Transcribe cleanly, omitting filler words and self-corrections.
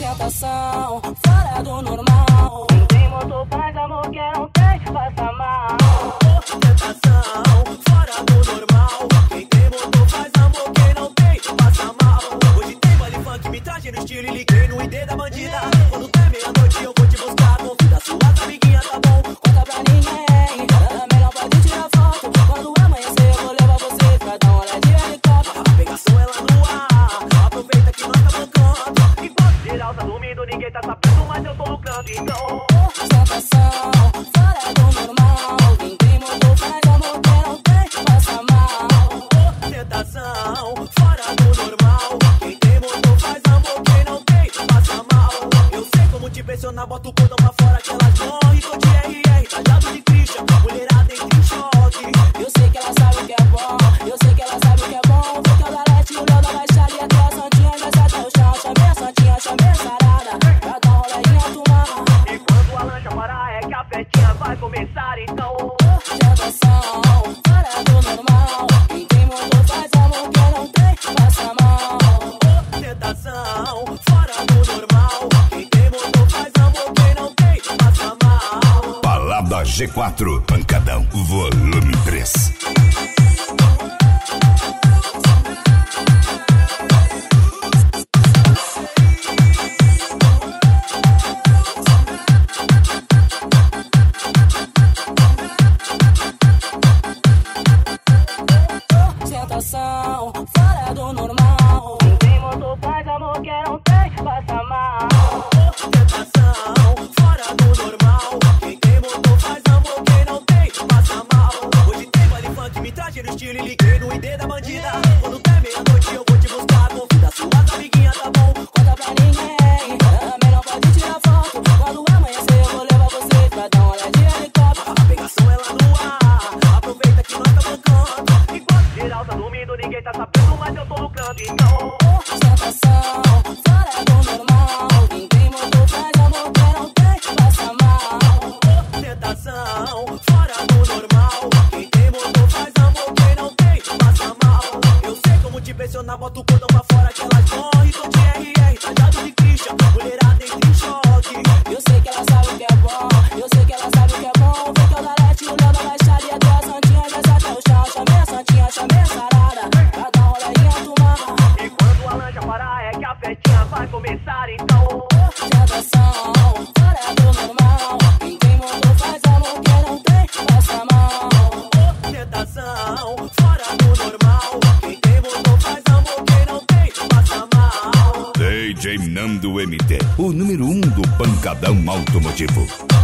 Tentação fora do normal. Quem tem motor faz amor, quem não tem passa mal. Tentação fora do normal. Quem tem motor faz amor, quem não tem passa mal. Hoje tem baile funk, me traje no estilo e liguei no ID da bandida. Quando der meia-noite eu vou te buscar. Convida suas amiguinhas, tá bom? Conta pra ninguém, melhor pode tirar foto. Quando amanhecer eu vou levar você pra dar uma olhadinha de helicóptero. A pegação ela no ar, aproveita que nós tá tocando. Enquanto geral tá dormindo, ninguém tá sabendo, mas eu tô no canto, então. Tentação fora do normal. Quem tem motor faz amor, quem não tem passa mal. Tentação fora do normal. Quem tem motor faz amor, quem não tem passa mal. Eu sei como te pressionar, bota o cordão pra fora que elas morrem. Tô de RR, tajado de Christian, mulherada entra em choque. Eu sei que ela sabe o que é bom, eu sei que ela sabe o que é bom. Vou que eu da leste, o Léo da Baixada e até a Santinha, desce até o chão. Chamei a Santinha, chamei a sarada, pra dar uma olhadinha tomar. E quando a lancha parar é que a festinha vai começar, então. Tentação fora do normal. Quem tem motor faz amor, quem não tem passa mal. Tentação fora do normal. Quem tem motor faz amor, quem não tem passa mal. Balada G4, Pancadão, volume 3. Tentação fora do normal. Quem tem motor faz amor, quem não tem passa mal. Tentação fora do normal. Quem tem motor faz amor, quem não tem passa mal. Hoje tem baile funk, me traje no estilo e liguei no ID da bandida. Quando der meia-noite eu vou te buscar. Convida suas amiguinhas, tá bom? Conta pra ninguém, melhor pode tirar foto. Quando amanhecer eu vou levar você pra dar uma olhadinha de helicóptero. A pegação ela no ar, aproveita que nós tá tocando. Enquanto geral tá dormindo, ninguém tá sabendo, mas eu tô no canto, então. Tentação fora do normal. Quem tem motor faz amor, quem não tem passa mal. Tentação fora do normal. Quem tem motor faz amor, quem não tem passa mal. Eu sei como te pressionar, bota o cordão pra fora que elas morrem. Tô de RR, tajado de Christian, mulherada entra em choque. Eu sei que ela sabe o que é bom, eu sei que ela sabe o que é bom. Vou que eu da leste, o Léo da Baixada e até a Santinha, desce até o chão. Chamei a Santinha, chamei a sarada, pra dar uma olhadinha tomar. E quando a lancha parar é que a festinha vai começar, então. Tentação fora do normal. Quem tem motor faz amor, quem não tem passa mal. Tentação fora do normal. Quem tem motor faz amor, quem não tem passa mal. DJ Nando MT, o número 1 do Pancadão Automotivo.